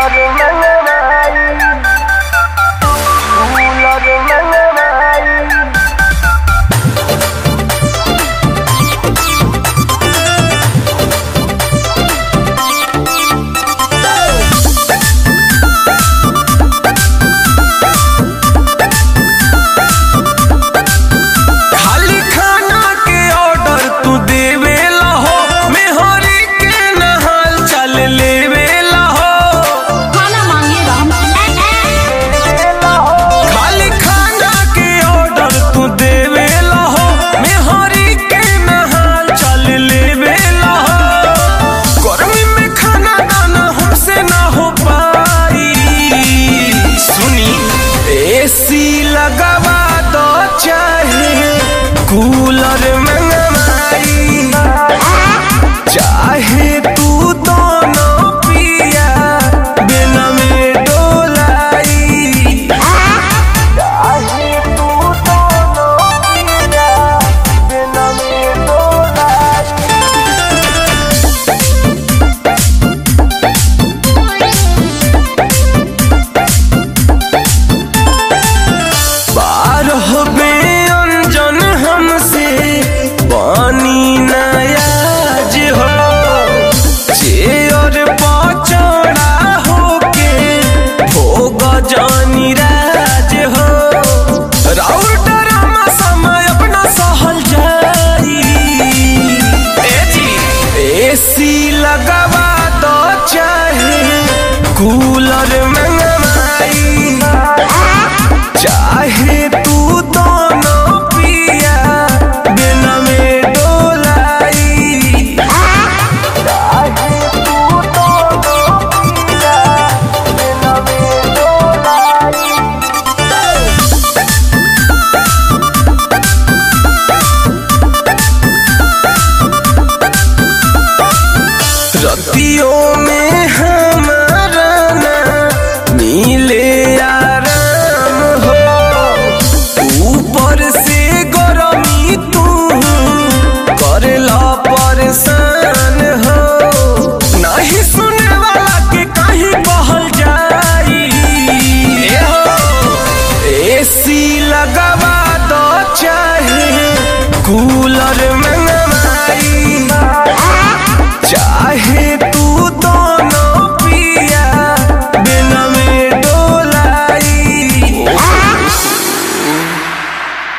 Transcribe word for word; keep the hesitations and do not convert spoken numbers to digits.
लगवा दो चाहे कूलर मंगवाई, चाहे तू दोनों पिया बिना में डोलाई, चाहे तू दोनों पिया बिना में डोलाई। बारह बेअंजन हमसे पानी नयाज हो, चेयर पचड़ा होके भोग जानी राज हो, राउटर समय अपना सहल जाई। एसी लगवा दो चाहे कूलर मंगवाई, चाहे तू दोनों पिया बिना में डोलाई, चाहे तू दोनों पिया बिना में डोलाई। रतियों में